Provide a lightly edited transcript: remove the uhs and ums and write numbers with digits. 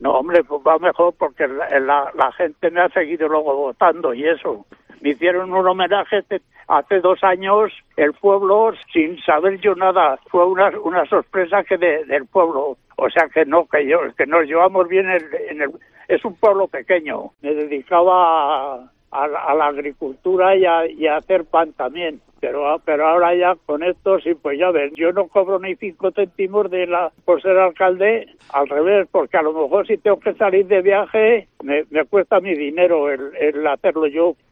No, hombre, pues va mejor porque la gente me ha seguido luego votando y eso. Me hicieron un homenaje hace 2 años, el pueblo, sin saber yo nada. Fue una sorpresa del pueblo. O sea que nos llevamos bien es un pueblo pequeño. Me dedicaba a la agricultura y a hacer pan también. Pero ahora ya con esto sí, pues ya ves, yo no cobro ni 5 céntimos por ser alcalde, al revés, porque a lo mejor si tengo que salir de viaje me cuesta mi dinero el hacerlo yo.